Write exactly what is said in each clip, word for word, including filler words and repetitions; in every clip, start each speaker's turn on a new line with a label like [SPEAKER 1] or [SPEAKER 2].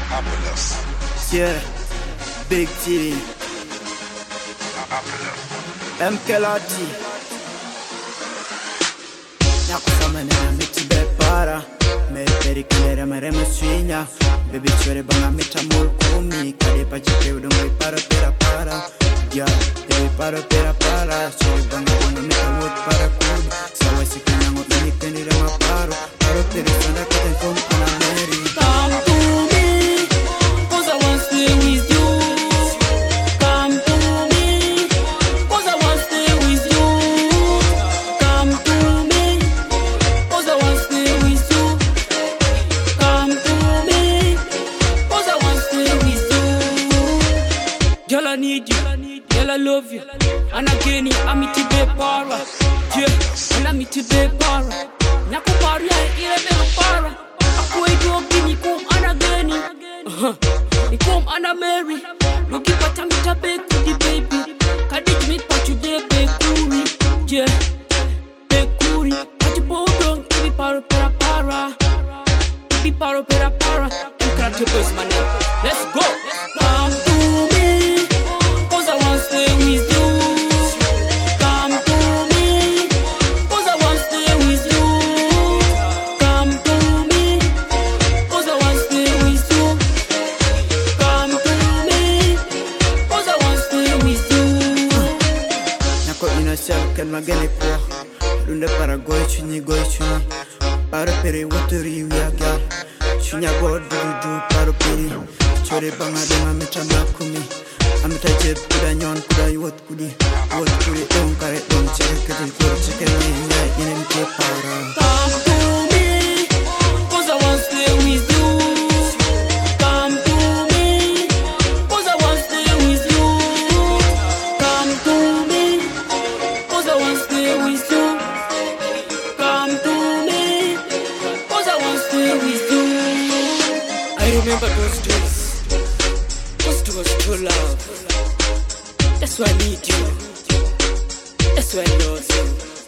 [SPEAKER 1] Yeah, Big T, M K L A T. Nakusama na miti bepara, me perikilera marema swinya. Baby chore banga mita mulkumi, kade pachike udongo para pera para. Yeah, they para pera para, chore banga udongo mita wood para kudu. Sawa sikanya ngot ni kendira maparo, paro peri sanda katen kom anameri.
[SPEAKER 2] Come to me, cause I want to stay with you. Come to me, cause I want to stay with you. Come to me, cause I want to stay with you. Come to me, cause I want to stay with you. Girl, I need you, girl, I love you. And again, I'm it to be para. Yeah, and I'm it to be para. Naku para, ire be para. Akwe jogi ni kum ana geni. Ni kum ana Mary. Nuki pata mita be kudi baby. Kadij mit pachu de be kuri. Yeah, be kuri. Pati bodong ibi paro pera para. Ibi paro pera para. You can't take us my name. Let's go. Come to me, cause I want to stay with you. Come to me, cause I want to stay with you. Come to me, cause I want to stay with you. Come to me, cause I want to stay with you.
[SPEAKER 1] Nako inasel ken magene kwa Lunde para goy chuni goy chuni Paro peri wateri wiaga Chunya god dudu paro peri Chore banga denga mita makumi Amita jeb kuda nyon kuda yuot kudi Wot kudi dong kare dong chere kedi kore cheke niya ine mke para.
[SPEAKER 2] Come to me, cause I want to stay with you. Come to me, cause I want to stay with you. Come to me, cause I want to stay with you. Come to me, cause I want to stay with you. I remember those days, those days to love. That's why I need you. That's why I love you.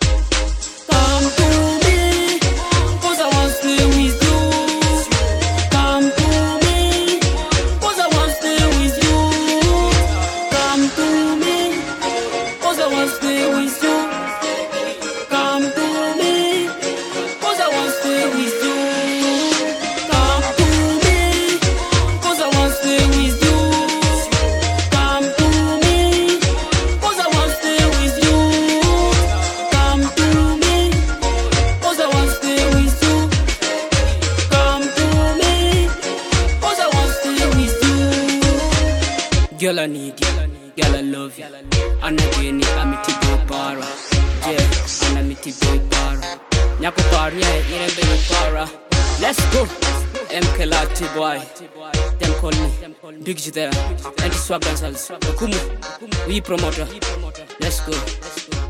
[SPEAKER 2] Come to me, cause I want to stay with you. Come to me, cause I want to stay with you. Come to me, cause I want to stay with you. Come to me, cause I want to stay with you. Come to me, cause I want to stay with you. Come to me, cause I want to stay with you. Come to me, cause I want to stay with you. Come to me, cause I want to stay with you. Girl, I need you. Girl, I love you. And again, I'm a tibo para. Yeah, and I'm a tibo para. Nyako para, yeah, you ain't been para. Let's go. M K L A T boy. Them call me Big G there. And the swag dancers. Kumu. We promoter. Let's go.